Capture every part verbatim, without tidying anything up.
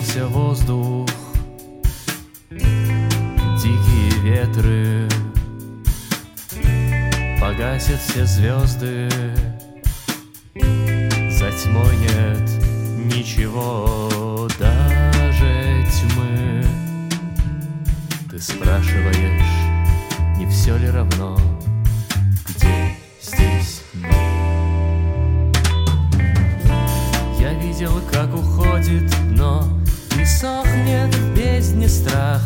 Изменился воздух, дикие ветры, погасят все звезды, за тьмой нет ничего, даже тьмы. Ты спрашиваешь, не все ли равно, где здесь мы? Я видел, как уходит дно, и сохнет в бездне страх.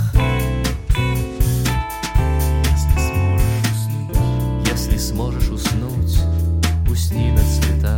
Если сможешь уснуть, усни на цветах.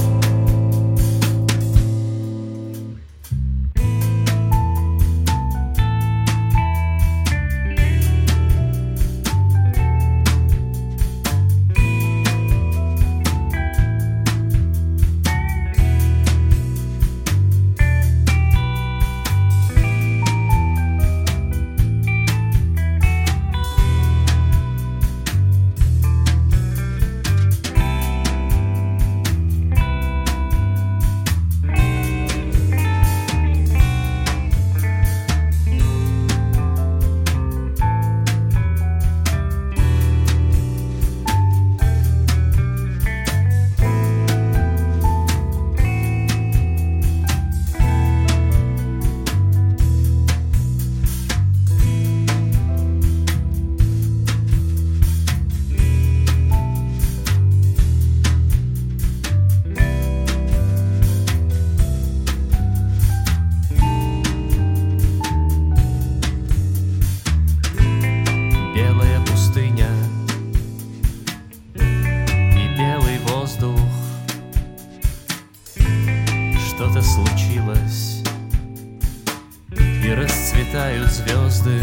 Что-то случилось, и расцветают звезды.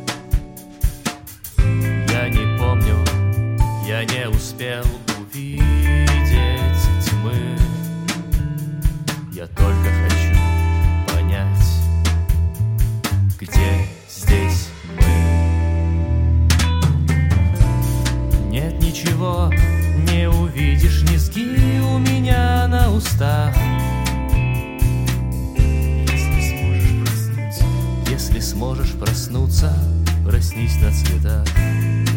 Я не помню, я не успел увидеть тьмы. Я только хочу понять, где здесь мы. Нет ничего, не увидишь низги у меня на устах. Если сможешь проснуться, проснись на цветах.